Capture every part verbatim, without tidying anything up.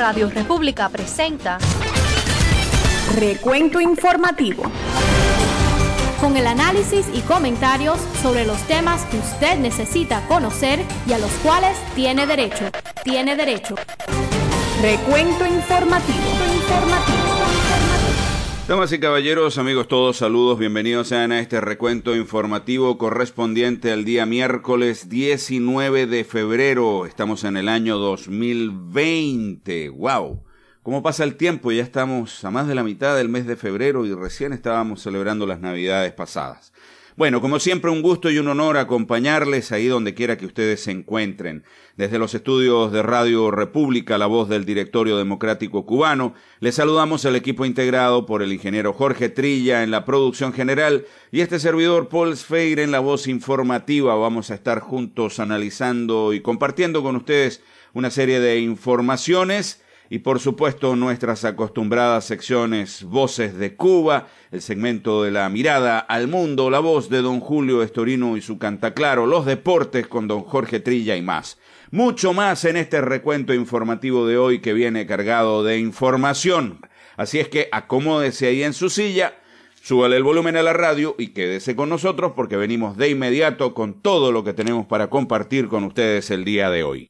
Radio República presenta Recuento Informativo, con el análisis y comentarios sobre los temas que usted necesita conocer y a los cuales tiene derecho. Tiene derecho. Recuento Informativo. Informativo. Damas y caballeros, amigos todos, saludos, bienvenidos sean a este recuento informativo correspondiente al día miércoles diecinueve de febrero. Estamos en el año dos mil veinte. ¡Wow! ¿Cómo pasa el tiempo? Ya estamos a más de la mitad del mes de febrero y recién estábamos celebrando las Navidades pasadas. Bueno, como siempre, un gusto y un honor acompañarles ahí donde quiera que ustedes se encuentren. Desde los estudios de Radio República, la voz del Directorio Democrático Cubano, les saludamos al equipo integrado por el ingeniero Jorge Trilla en la producción general y este servidor Paul Sfeir en la voz informativa. Vamos a estar juntos analizando y compartiendo con ustedes una serie de informaciones y por supuesto nuestras acostumbradas secciones Voces de Cuba, el segmento de la mirada al mundo, la voz de don Julio Estorino y su Cantaclaro, los deportes con don Jorge Trilla y más. Mucho más en este recuento informativo de hoy que viene cargado de información. Así es que acomódese ahí en su silla, súbale el volumen a la radio y quédese con nosotros porque venimos de inmediato con todo lo que tenemos para compartir con ustedes el día de hoy.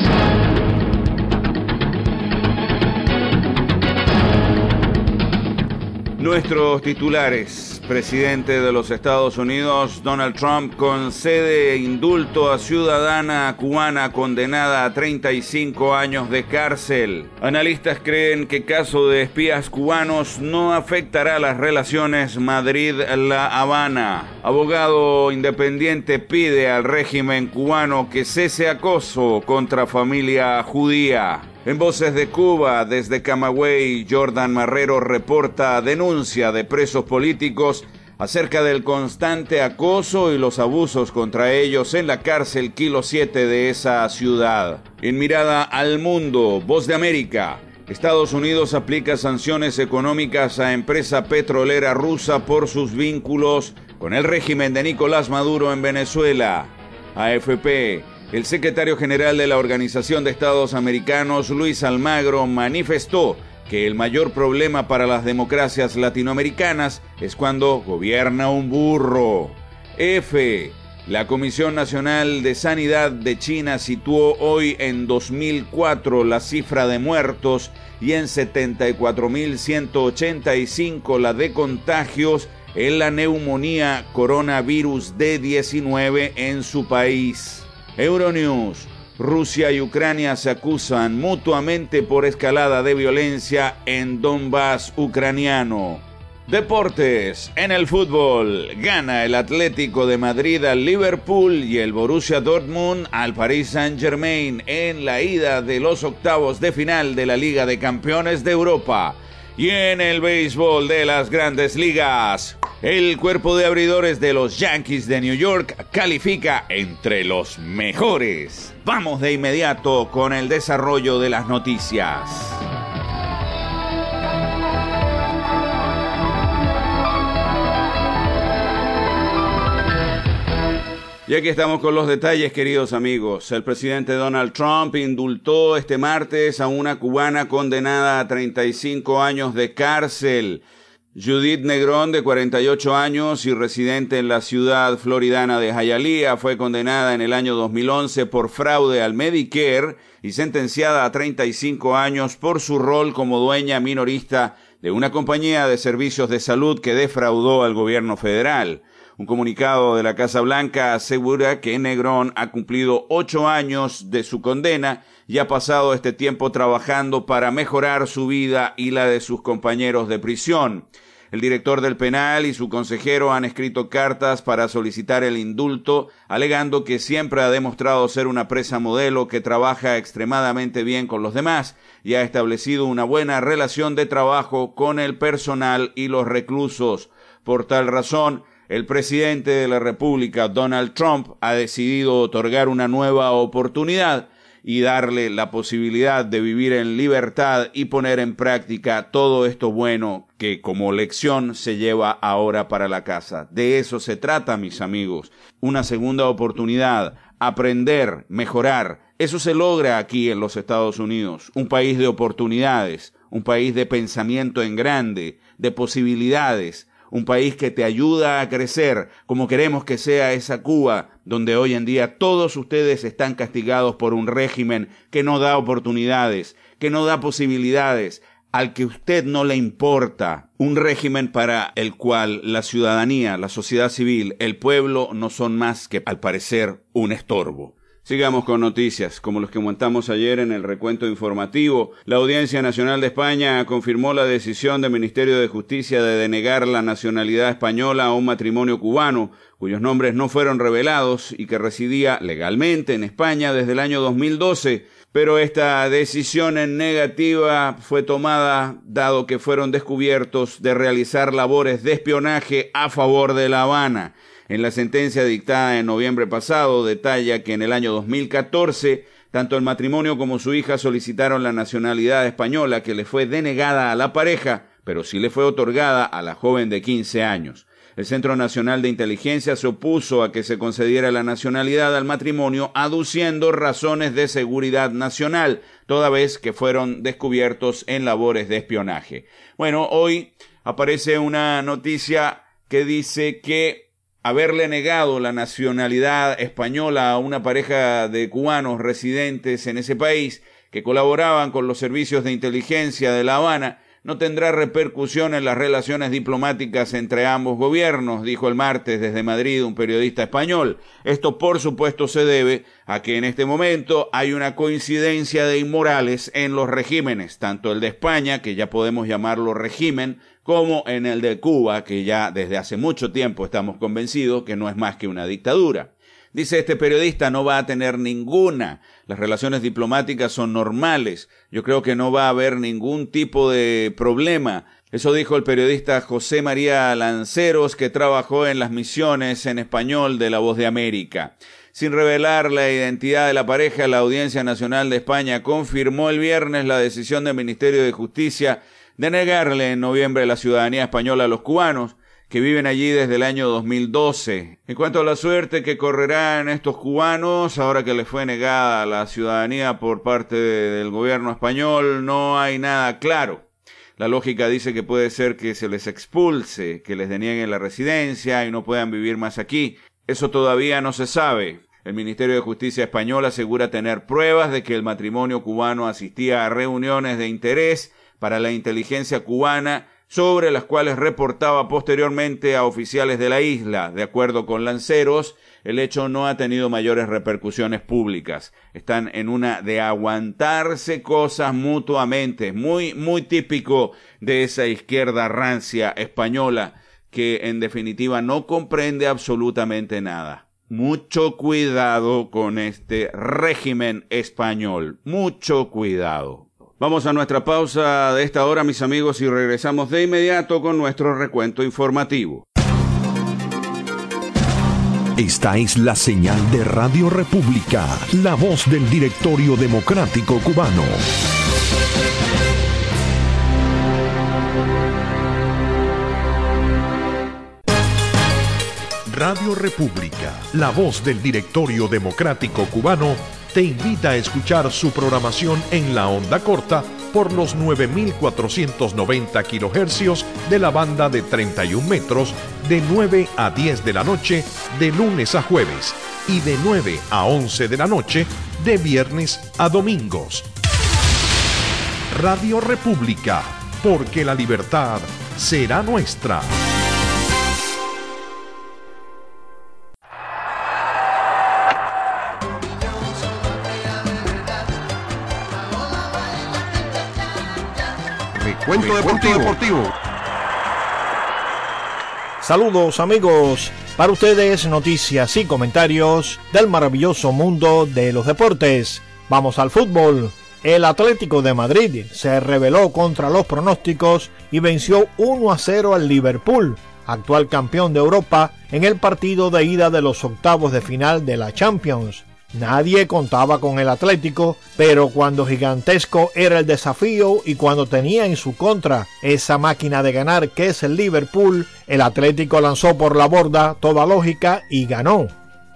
Nuestros titulares: presidente de los Estados Unidos, Donald Trump, concede indulto a ciudadana cubana condenada a treinta y cinco años de cárcel. Analistas creen que caso de espías cubanos no afectará las relaciones Madrid-La Habana. Abogado independiente pide al régimen cubano que cese acoso contra familia judía. En Voces de Cuba, desde Camagüey, Jordan Marrero reporta denuncia de presos políticos acerca del constante acoso y los abusos contra ellos en la cárcel Kilo siete de esa ciudad. En Mirada al Mundo, Voz de América, Estados Unidos aplica sanciones económicas a empresa petrolera rusa por sus vínculos con el régimen de Nicolás Maduro en Venezuela. A F P, el secretario general de la Organización de Estados Americanos, Luis Almagro, manifestó que el mayor problema para las democracias latinoamericanas es cuando gobierna un burro. F. La Comisión Nacional de Sanidad de China situó hoy en dos mil cuatro la cifra de muertos y en setenta y cuatro mil ciento ochenta y cinco la de contagios en la neumonía coronavirus D diecinueve en su país. Euronews. Rusia y Ucrania se acusan mutuamente por escalada de violencia en Donbass ucraniano. Deportes. En el fútbol, gana el Atlético de Madrid al Liverpool y el Borussia Dortmund al Paris Saint-Germain en la ida de los octavos de final de la Liga de Campeones de Europa. Y en el béisbol de las Grandes Ligas, el cuerpo de abridores de los Yankees de New York califica entre los mejores. Vamos de inmediato con el desarrollo de las noticias. Y aquí estamos con los detalles, queridos amigos. El presidente Donald Trump indultó este martes a una cubana condenada a treinta y cinco años de cárcel. Judith Negrón, de cuarenta y ocho años y residente en la ciudad floridana de Hialeah, fue condenada en el año dos mil once por fraude al Medicare y sentenciada a treinta y cinco años por su rol como dueña minorista de una compañía de servicios de salud que defraudó al gobierno federal. Un comunicado de la Casa Blanca asegura que Negrón ha cumplido ocho años de su condena y ha pasado este tiempo trabajando para mejorar su vida y la de sus compañeros de prisión. El director del penal y su consejero han escrito cartas para solicitar el indulto, alegando que siempre ha demostrado ser una presa modelo que trabaja extremadamente bien con los demás y ha establecido una buena relación de trabajo con el personal y los reclusos. Por tal razón, el presidente de la República, Donald Trump, ha decidido otorgar una nueva oportunidad y darle la posibilidad de vivir en libertad y poner en práctica todo esto bueno que como lección se lleva ahora para la casa. De eso se trata, mis amigos. Una segunda oportunidad, aprender, mejorar. Eso se logra aquí en los Estados Unidos, un país de oportunidades, un país de pensamiento en grande, de posibilidades, un país que te ayuda a crecer, como queremos que sea esa Cuba, donde hoy en día todos ustedes están castigados por un régimen que no da oportunidades, que no da posibilidades, al que usted no le importa, un régimen para el cual la ciudadanía, la sociedad civil, el pueblo no son más que, al parecer, un estorbo. Sigamos con noticias, como los que montamos ayer en el recuento informativo. La Audiencia Nacional de España confirmó la decisión del Ministerio de Justicia de denegar la nacionalidad española a un matrimonio cubano, cuyos nombres no fueron revelados y que residía legalmente en España desde el año dos mil doce. Pero esta decisión en negativa fue tomada dado que fueron descubiertos de realizar labores de espionaje a favor de La Habana. En la sentencia dictada en noviembre pasado detalla que en el año dos mil catorce tanto el matrimonio como su hija solicitaron la nacionalidad española, que le fue denegada a la pareja, pero sí le fue otorgada a la joven de quince años. El Centro Nacional de Inteligencia se opuso a que se concediera la nacionalidad al matrimonio, aduciendo razones de seguridad nacional, toda vez que fueron descubiertos en labores de espionaje. Bueno, hoy aparece una noticia que dice que haberle negado la nacionalidad española a una pareja de cubanos residentes en ese país que colaboraban con los servicios de inteligencia de La Habana no tendrá repercusión en las relaciones diplomáticas entre ambos gobiernos, dijo el martes desde Madrid un periodista español. Esto, por supuesto, se debe a que en este momento hay una coincidencia de inmorales en los regímenes, tanto el de España, que ya podemos llamarlo régimen, como en el de Cuba, que ya desde hace mucho tiempo estamos convencidos que no es más que una dictadura. Dice este periodista, no va a tener ninguna. Las relaciones diplomáticas son normales. Yo creo que no va a haber ningún tipo de problema. Eso dijo el periodista José María Lanceros, que trabajó en las misiones en español de La Voz de América. Sin revelar la identidad de la pareja, la Audiencia Nacional de España confirmó el viernes la decisión del Ministerio de Justicia de negarle en noviembre la ciudadanía española a los cubanos que viven allí desde el año dos mil doce. En cuanto a la suerte que correrán estos cubanos, ahora que les fue negada la ciudadanía por parte del gobierno español, no hay nada claro. La lógica dice que puede ser que se les expulse, que les denieguen la residencia y no puedan vivir más aquí. Eso todavía no se sabe. El Ministerio de Justicia español asegura tener pruebas de que el matrimonio cubano asistía a reuniones de interés para la inteligencia cubana, sobre las cuales reportaba posteriormente a oficiales de la isla. De acuerdo con Lanceros, el hecho no ha tenido mayores repercusiones públicas. Están en una de aguantarse cosas mutuamente, muy, muy típico de esa izquierda rancia española, que en definitiva no comprende absolutamente nada. Mucho cuidado con este régimen español, mucho cuidado. Vamos a nuestra pausa de esta hora, mis amigos, y regresamos de inmediato con nuestro recuento informativo. Esta es la señal de Radio República, la voz del Directorio Democrático Cubano. Radio República, la voz del Directorio Democrático Cubano, te invita a escuchar su programación en la onda corta por los nueve mil cuatrocientos noventa kilohercios de la banda de treinta y un metros de nueve a diez de la noche de lunes a jueves y de nueve a once de la noche de viernes a domingos. Radio República, porque la libertad será nuestra. Recuento deportivo. deportivo. Saludos amigos, para ustedes noticias y comentarios del maravilloso mundo de los deportes. Vamos al fútbol. El Atlético de Madrid se rebeló contra los pronósticos y venció uno a cero al Liverpool, actual campeón de Europa, en el partido de ida de los octavos de final de la Champions. Nadie contaba con el Atlético, pero cuando gigantesco era el desafío y cuando tenía en su contra esa máquina de ganar que es el Liverpool, el Atlético lanzó por la borda toda lógica y ganó.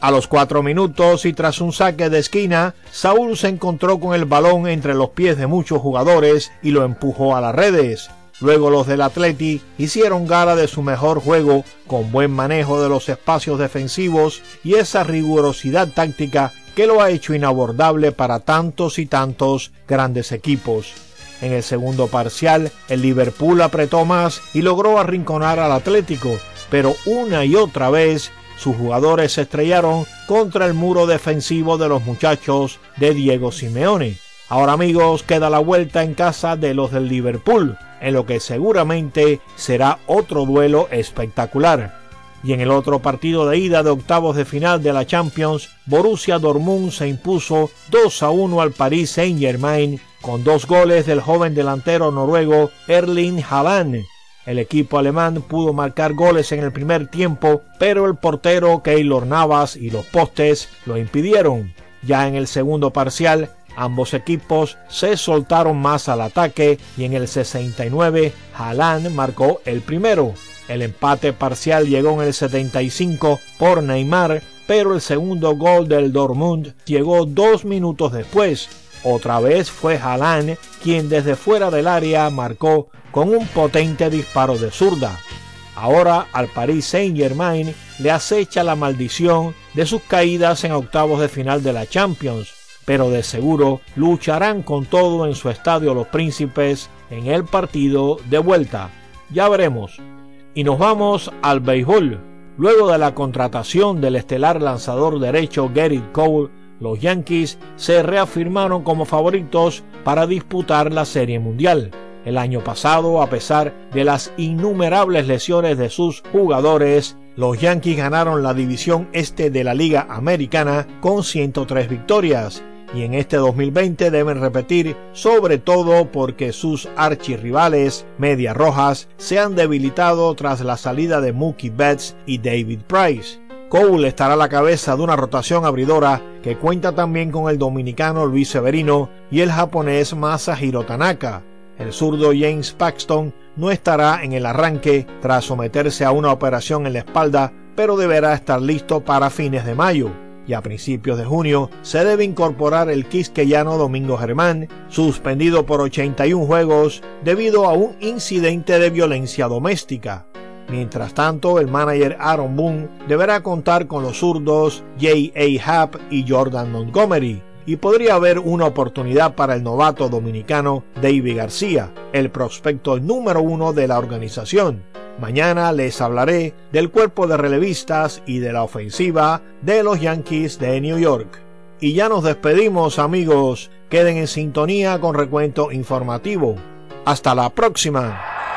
A los cuatro minutos y tras un saque de esquina, Saúl se encontró con el balón entre los pies de muchos jugadores y lo empujó a las redes. Luego los del Atleti hicieron gala de su mejor juego con buen manejo de los espacios defensivos y esa rigurosidad táctica que lo ha hecho inabordable para tantos y tantos grandes equipos. En el segundo parcial, el Liverpool apretó más y logró arrinconar al Atlético, pero una y otra vez sus jugadores se estrellaron contra el muro defensivo de los muchachos de Diego Simeone. Ahora, amigos, queda la vuelta en casa de los del Liverpool, en lo que seguramente será otro duelo espectacular. Y en el otro partido de ida de octavos de final de la Champions, Borussia Dortmund se impuso dos a uno al Paris Saint-Germain con dos goles del joven delantero noruego Erling Haaland. El equipo alemán pudo marcar goles en el primer tiempo, pero el portero Keylor Navas y los postes lo impidieron. Ya en el segundo parcial, ambos equipos se soltaron más al ataque y en el sesenta y nueve Haaland marcó el primero. El empate parcial llegó en el setenta y cinco por Neymar, pero el segundo gol del Dortmund llegó dos minutos después. Otra vez fue Haaland quien desde fuera del área marcó con un potente disparo de zurda. Ahora al Paris Saint-Germain le acecha la maldición de sus caídas en octavos de final de la Champions, pero de seguro lucharán con todo en su estadio Los Príncipes en el partido de vuelta. Ya veremos. Y nos vamos al béisbol. Luego de la contratación del estelar lanzador derecho Gerrit Cole, los Yankees se reafirmaron como favoritos para disputar la Serie Mundial. El año pasado, a pesar de las innumerables lesiones de sus jugadores, los Yankees ganaron la división este de la Liga Americana con ciento tres victorias. Y en este dos mil veinte deben repetir, sobre todo porque sus archirrivales Medias Rojas se han debilitado tras la salida de Mookie Betts y David Price. Cole estará a la cabeza de una rotación abridora que cuenta también con el dominicano Luis Severino y el japonés Masahiro Tanaka. El zurdo James Paxton no estará en el arranque tras someterse a una operación en la espalda, pero deberá estar listo para fines de mayo. Y a principios de junio se debe incorporar el quisqueyano Domingo Germán, suspendido por ochenta y un juegos debido a un incidente de violencia doméstica. Mientras tanto, el manager Aaron Boone deberá contar con los zurdos J A. Happ y Jordan Montgomery, y podría haber una oportunidad para el novato dominicano David García, el prospecto número uno de la organización. Mañana les hablaré del cuerpo de relevistas y de la ofensiva de los Yankees de New York. Y ya nos despedimos, amigos. Queden en sintonía con Recuento Informativo. Hasta la próxima.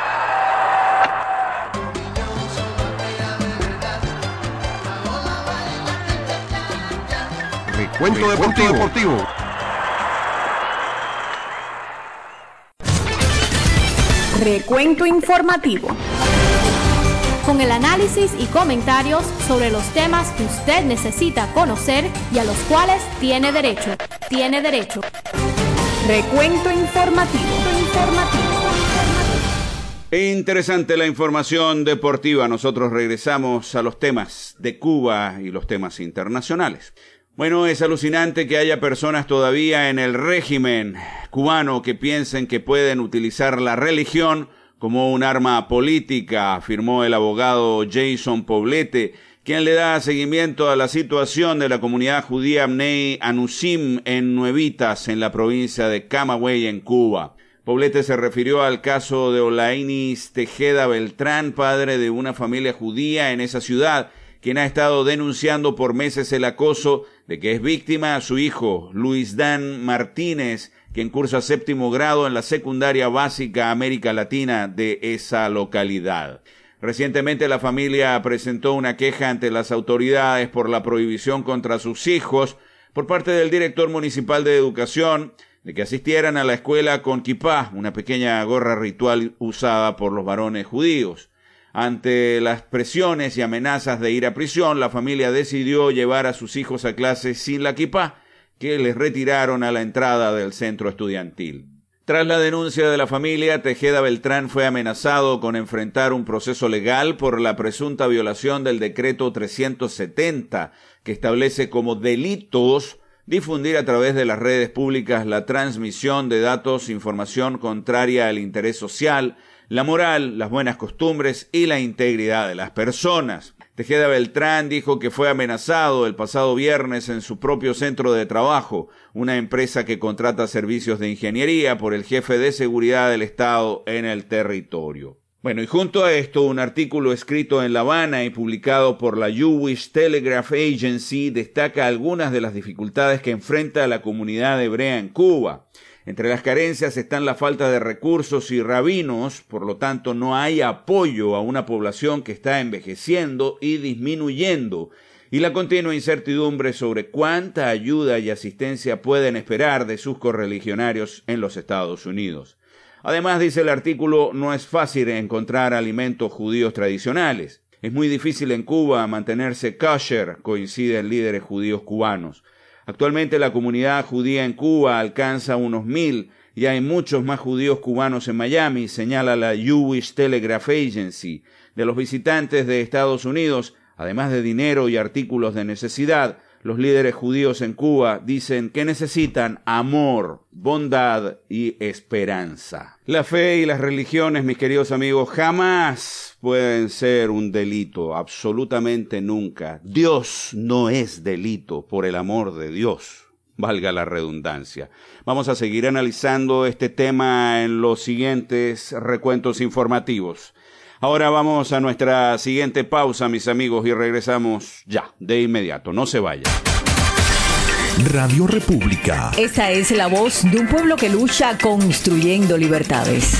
Recuento deportivo. deportivo. Recuento informativo. Con el análisis y comentarios sobre los temas que usted necesita conocer y a los cuales tiene derecho. Tiene derecho. Recuento informativo. informativo. Interesante la información deportiva. Nosotros regresamos a los temas de Cuba y los temas internacionales. Bueno, es alucinante que haya personas todavía en el régimen cubano que piensen que pueden utilizar la religión como un arma política, afirmó el abogado Jason Poblete, quien le da seguimiento a la situación de la comunidad judía Bnei Anusim en Nuevitas, en la provincia de Camagüey, en Cuba. Poblete se refirió al caso de Olainis Tejeda Beltrán, padre de una familia judía en esa ciudad, quien ha estado denunciando por meses el acoso de que es víctima a su hijo, Luis Dan Martínez, quien cursa séptimo grado en la secundaria básica América Latina de esa localidad. Recientemente la familia presentó una queja ante las autoridades por la prohibición contra sus hijos por parte del director municipal de educación de que asistieran a la escuela con kipá, una pequeña gorra ritual usada por los varones judíos. Ante las presiones y amenazas de ir a prisión, la familia decidió llevar a sus hijos a clases sin la kipá, que les retiraron a la entrada del centro estudiantil. Tras la denuncia de la familia, Tejeda Beltrán fue amenazado con enfrentar un proceso legal por la presunta violación del decreto trescientos setenta, que establece como delitos difundir a través de las redes públicas la transmisión de datos, información contraria al interés social, la moral, las buenas costumbres y la integridad de las personas. Tejeda Beltrán dijo que fue amenazado el pasado viernes en su propio centro de trabajo, una empresa que contrata servicios de ingeniería, por el jefe de seguridad del Estado en el territorio. Bueno, y junto a esto, un artículo escrito en La Habana y publicado por la Jewish Telegraph Agency destaca algunas de las dificultades que enfrenta la comunidad hebrea en Cuba. Entre las carencias están la falta de recursos y rabinos, por lo tanto no hay apoyo a una población que está envejeciendo y disminuyendo, y la continua incertidumbre sobre cuánta ayuda y asistencia pueden esperar de sus correligionarios en los Estados Unidos. Además, dice el artículo, no es fácil encontrar alimentos judíos tradicionales. Es muy difícil en Cuba mantenerse kosher, coinciden líderes judíos cubanos. Actualmente la comunidad judía en Cuba alcanza unos mil y hay muchos más judíos cubanos en Miami, señala la Jewish Telegraph Agency. De los visitantes de Estados Unidos, además de dinero y artículos de necesidad, los líderes judíos en Cuba dicen que necesitan amor, bondad y esperanza. La fe y las religiones, mis queridos amigos, jamás pueden ser un delito, absolutamente nunca. Dios no es delito, por el amor de Dios, valga la redundancia. Vamos a seguir analizando este tema en los siguientes recuentos informativos. Ahora vamos a nuestra siguiente pausa, mis amigos, y regresamos ya, de inmediato. No se vayan. Radio República. Esta es la voz de un pueblo que lucha construyendo libertades.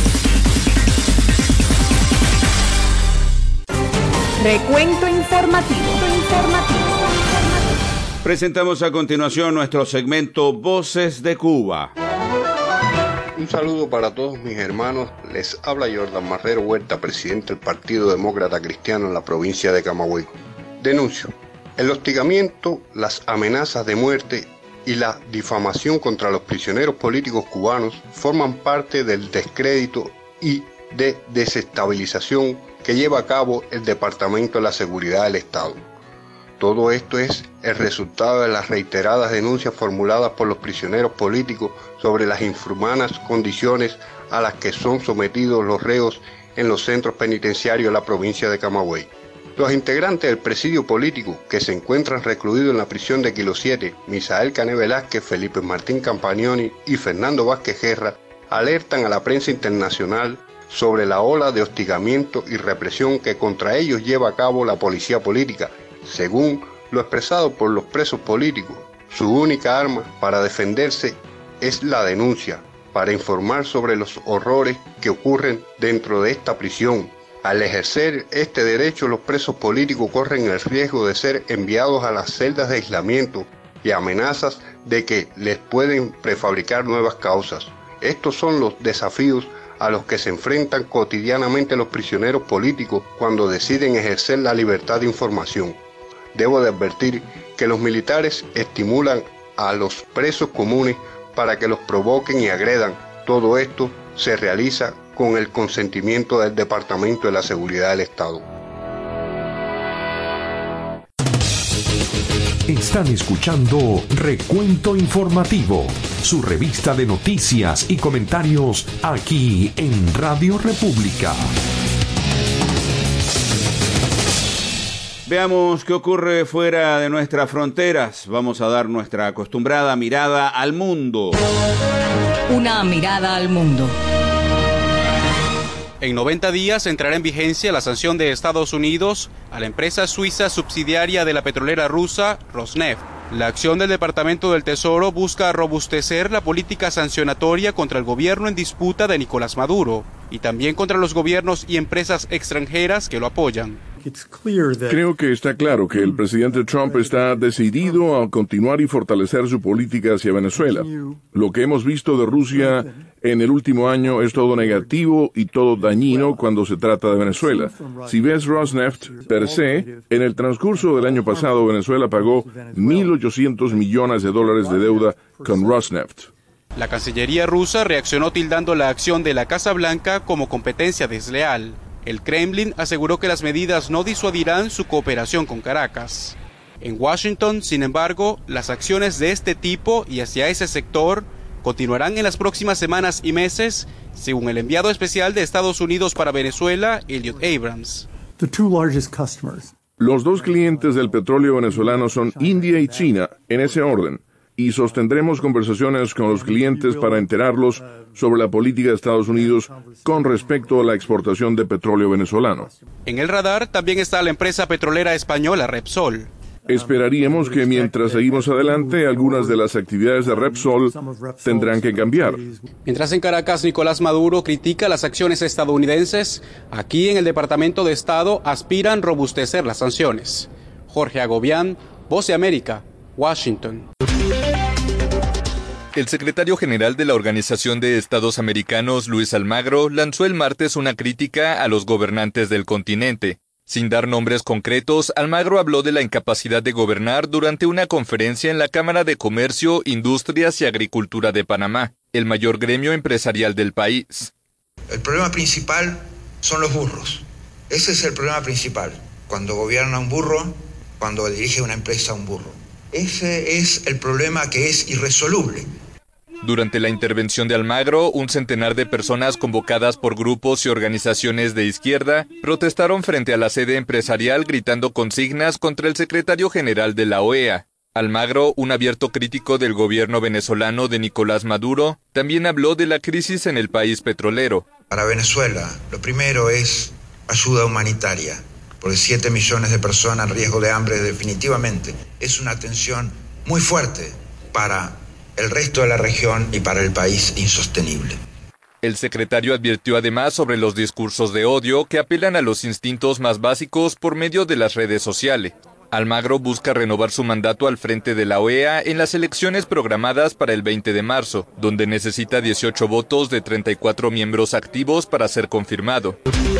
Recuento informativo. informativo. Presentamos a continuación nuestro segmento Voces de Cuba. Un saludo para todos mis hermanos. Les habla Jordan Marrero Huerta, presidente del Partido Demócrata Cristiano en la provincia de Camagüey. Denuncio el hostigamiento, las amenazas de muerte y la difamación contra los prisioneros políticos cubanos forman parte del descrédito y de desestabilización que lleva a cabo el Departamento de la Seguridad del Estado. Todo esto es el resultado de las reiteradas denuncias formuladas por los prisioneros políticos sobre las infrahumanas condiciones a las que son sometidos los reos en los centros penitenciarios de la provincia de Camagüey. Los integrantes del presidio político que se encuentran recluidos en la prisión de Kilo siete, Misael Cané Velázquez, Felipe Martín Campagnoni y Fernando Vázquez Guerra, alertan a la prensa internacional sobre la ola de hostigamiento y represión que contra ellos lleva a cabo la policía política. Según lo expresado por los presos políticos, su única arma para defenderse es la denuncia, para informar sobre los horrores que ocurren dentro de esta prisión. Al ejercer este derecho, los presos políticos corren el riesgo de ser enviados a las celdas de aislamiento y amenazas de que les pueden prefabricar nuevas causas. Estos son los desafíos a los que se enfrentan cotidianamente los prisioneros políticos cuando deciden ejercer la libertad de información. Debo de advertir que los militares estimulan a los presos comunes para que los provoquen y agredan. Todo esto se realiza con el consentimiento del Departamento de la Seguridad del Estado. Están escuchando Recuento Informativo, su revista de noticias y comentarios aquí en Radio República. Veamos qué ocurre fuera de nuestras fronteras. Vamos a dar nuestra acostumbrada mirada al mundo. Una mirada al mundo. En noventa días entrará en vigencia la sanción de Estados Unidos a la empresa suiza subsidiaria de la petrolera rusa Rosneft. La acción del Departamento del Tesoro busca robustecer la política sancionatoria contra el gobierno en disputa de Nicolás Maduro y también contra los gobiernos y empresas extranjeras que lo apoyan. Creo que está claro que el presidente Trump está decidido a continuar y fortalecer su política hacia Venezuela. Lo que hemos visto de Rusia en el último año es todo negativo y todo dañino cuando se trata de Venezuela. Si ves Rosneft per se, en el transcurso del año pasado Venezuela pagó mil ochocientos millones de dólares de deuda con Rosneft. La Cancillería rusa reaccionó tildando la acción de la Casa Blanca como competencia desleal. El Kremlin aseguró que las medidas no disuadirán su cooperación con Caracas. En Washington, sin embargo, las acciones de este tipo y hacia ese sector continuarán en las próximas semanas y meses, según el enviado especial de Estados Unidos para Venezuela, Elliot Abrams. Los dos clientes del petróleo venezolano son India y China, en ese orden, y sostendremos conversaciones con los clientes para enterarlos sobre la política de Estados Unidos con respecto a la exportación de petróleo venezolano. En el radar también está la empresa petrolera española Repsol. Esperaríamos que mientras seguimos adelante, algunas de las actividades de Repsol tendrán que cambiar. Mientras en Caracas, Nicolás Maduro critica las acciones estadounidenses, aquí en el Departamento de Estado aspiran robustecer las sanciones. Jorge Agobián, Voz de América, Washington. El secretario general de la Organización de Estados Americanos, Luis Almagro, lanzó el martes una crítica a los gobernantes del continente. Sin dar nombres concretos, Almagro habló de la incapacidad de gobernar durante una conferencia en la Cámara de Comercio, Industrias y Agricultura de Panamá, el mayor gremio empresarial del país. El problema principal son los burros. Ese es el problema principal. Cuando gobierna un burro, cuando dirige una empresa un burro. Ese es el problema que es irresoluble. Durante la intervención de Almagro, un centenar de personas convocadas por grupos y organizaciones de izquierda protestaron frente a la sede empresarial gritando consignas contra el secretario general de la O E A. Almagro, un abierto crítico del gobierno venezolano de Nicolás Maduro, también habló de la crisis en el país petrolero. Para Venezuela, lo primero es ayuda humanitaria, porque siete millones de personas en riesgo de hambre definitivamente es una tensión muy fuerte para el resto de la región y para el país insostenible. El secretario advirtió además sobre los discursos de odio que apelan a los instintos más básicos por medio de las redes sociales. Almagro busca renovar su mandato al frente de la O E A en las elecciones programadas para el veinte de marzo, donde necesita dieciocho votos de treinta y cuatro miembros activos para ser confirmado.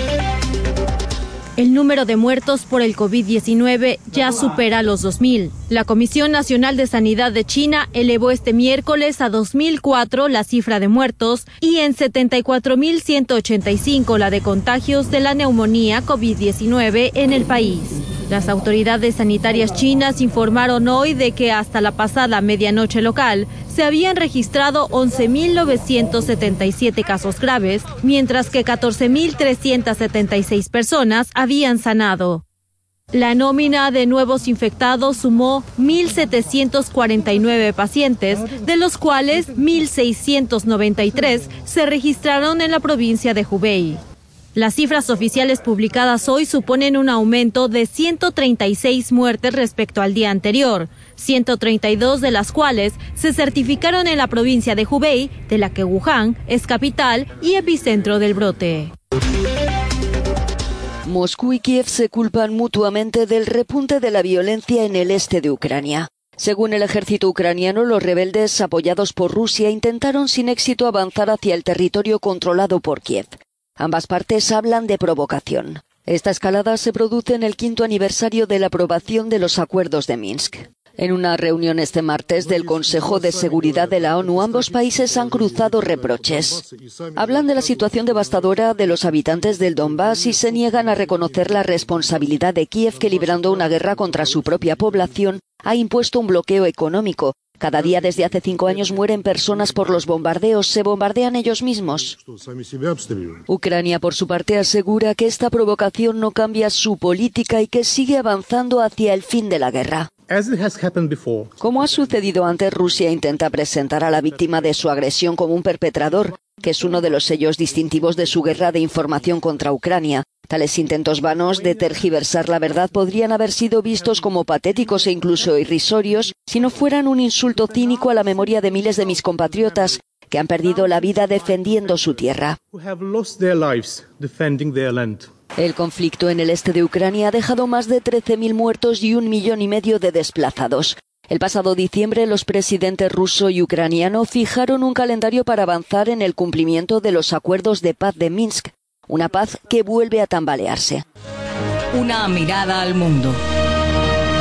El número de muertos por el COVID diecinueve ya supera los dos mil. La Comisión Nacional de Sanidad de China elevó este miércoles a dos mil cuatro la cifra de muertos y en setenta y cuatro mil ciento ochenta y cinco la de contagios de la neumonía COVID diecinueve en el país. Las autoridades sanitarias chinas informaron hoy de que hasta la pasada medianoche local se habían registrado once mil novecientos setenta y siete casos graves, mientras que catorce mil trescientas setenta y seis personas habían sanado. La nómina de nuevos infectados sumó mil setecientos cuarenta y nueve pacientes, de los cuales mil seiscientos noventa y tres se registraron en la provincia de Hubei. Las cifras oficiales publicadas hoy suponen un aumento de ciento treinta y seis muertes respecto al día anterior, ciento treinta y dos de las cuales se certificaron en la provincia de Hubei, de la que Wuhan es capital y epicentro del brote. Moscú y Kiev se culpan mutuamente del repunte de la violencia en el este de Ucrania. Según el ejército ucraniano, los rebeldes, apoyados por Rusia, intentaron sin éxito avanzar hacia el territorio controlado por Kiev. Ambas partes hablan de provocación. Esta escalada se produce en el quinto aniversario de la aprobación de los acuerdos de Minsk. En una reunión este martes del Consejo de Seguridad de la ONU, ambos países han cruzado reproches. Hablan de la situación devastadora de los habitantes del Donbass y se niegan a reconocer la responsabilidad de Kiev, que librando una guerra contra su propia población ha impuesto un bloqueo económico. Cada día desde hace cinco años mueren personas por los bombardeos, se bombardean ellos mismos. Ucrania, por su parte, asegura que esta provocación no cambia su política y que sigue avanzando hacia el fin de la guerra. Como ha sucedido antes, Rusia intenta presentar a la víctima de su agresión como un perpetrador, que es uno de los sellos distintivos de su guerra de información contra Ucrania. Tales intentos vanos de tergiversar la verdad podrían haber sido vistos como patéticos e incluso irrisorios si no fueran un insulto cínico a la memoria de miles de mis compatriotas que han perdido la vida defendiendo su tierra. El conflicto en el este de Ucrania ha dejado más de trece mil muertos y un millón y medio de desplazados. El pasado diciembre, los presidentes ruso y ucraniano fijaron un calendario para avanzar en el cumplimiento de los acuerdos de paz de Minsk, una paz que vuelve a tambalearse. Una mirada al mundo.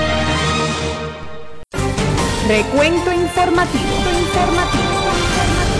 Recuento informativo. informativo.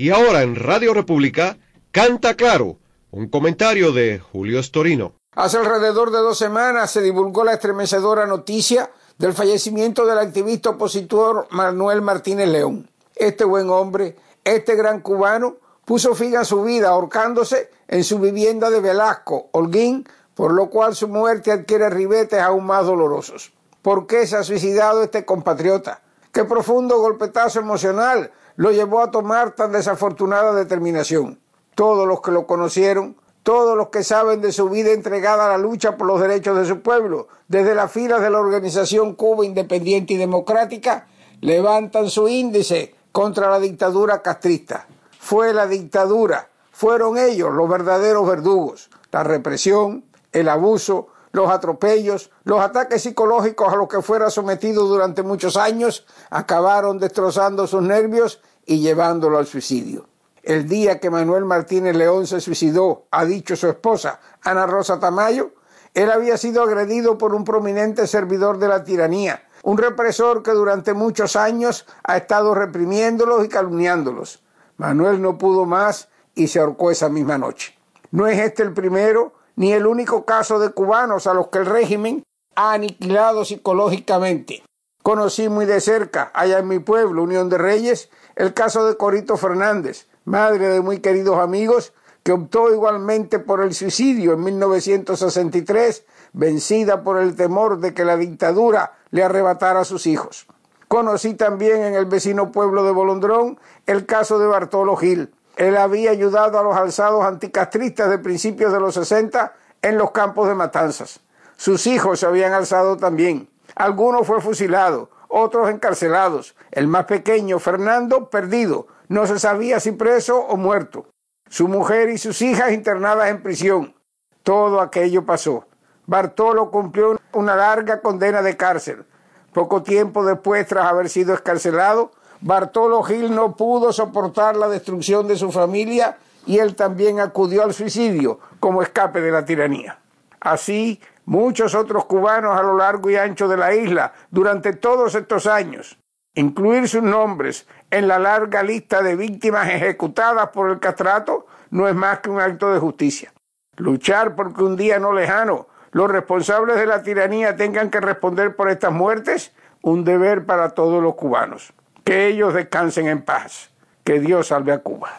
Y ahora en Radio República, Canta Claro, un comentario de Julio Storino. Hace alrededor de dos semanas se divulgó la estremecedora noticia del fallecimiento del activista opositor Manuel Martínez León. Este buen hombre, este gran cubano, puso fin a su vida ahorcándose en su vivienda de Velasco, Holguín, por lo cual su muerte adquiere ribetes aún más dolorosos. ¿Por qué se ha suicidado este compatriota? ¿Qué profundo golpetazo emocional lo llevó a tomar tan desafortunada determinación? Todos los que lo conocieron, todos los que saben de su vida entregada a la lucha por los derechos de su pueblo, desde las filas de la organización Cuba Independiente y Democrática, levantan su índice contra la dictadura castrista. Fue la dictadura, fueron ellos los verdaderos verdugos. La represión, el abuso, los atropellos, los ataques psicológicos a los que fuera sometido durante muchos años, acabaron destrozando sus nervios y llevándolo al suicidio. El día que Manuel Martínez León se suicidó, ha dicho su esposa, Ana Rosa Tamayo, él había sido agredido por un prominente servidor de la tiranía, un represor que durante muchos años ha estado reprimiéndolos y calumniándolos. Manuel no pudo más y se ahorcó esa misma noche. No es este el primero ni el único caso de cubanos a los que el régimen ha aniquilado psicológicamente. Conocí muy de cerca, allá en mi pueblo, Unión de Reyes, el caso de Corito Fernández, madre de muy queridos amigos, que optó igualmente por el suicidio en mil novecientos sesenta y tres, vencida por el temor de que la dictadura le arrebatara a sus hijos. Conocí también en el vecino pueblo de Bolondrón el caso de Bartolo Gil. Él había ayudado a los alzados anticastristas de principios de los sesenta en los campos de matanzas. Sus hijos se habían alzado también. Algunos fue fusilado, otros encarcelados. El más pequeño, Fernando, perdido. No se sabía si preso o muerto. Su mujer y sus hijas internadas en prisión. Todo aquello pasó. Bartolo cumplió una larga condena de cárcel. Poco tiempo después, tras haber sido excarcelado, Bartolo Gil no pudo soportar la destrucción de su familia y él también acudió al suicidio como escape de la tiranía. Así, muchos otros cubanos a lo largo y ancho de la isla durante todos estos años. Incluir sus nombres en la larga lista de víctimas ejecutadas por el castrato no es más que un acto de justicia. Luchar porque un día no lejano los responsables de la tiranía tengan que responder por estas muertes, un deber para todos los cubanos. Que ellos descansen en paz. Que Dios salve a Cuba.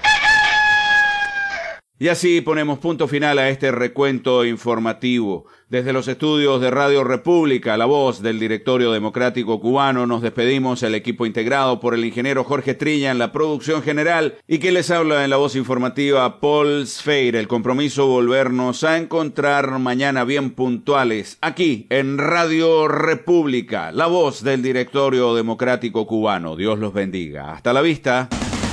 Y así ponemos punto final a este recuento informativo. Desde los estudios de Radio República, la voz del Directorio Democrático Cubano, nos despedimos, el equipo integrado por el ingeniero Jorge Trilla en la producción general y que les habla en la voz informativa Paul Sfeir. El compromiso volvernos a encontrar mañana bien puntuales aquí en Radio República, la voz del Directorio Democrático Cubano. Dios los bendiga. Hasta la vista.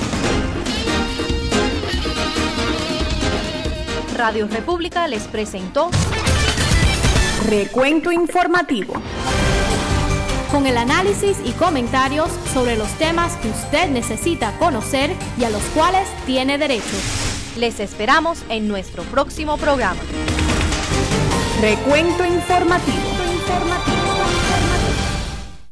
Radio República les presentó Recuento Informativo, con el análisis y comentarios sobre los temas que usted necesita conocer y a los cuales tiene derecho. Les esperamos en nuestro próximo programa. Recuento Informativo. Informativo.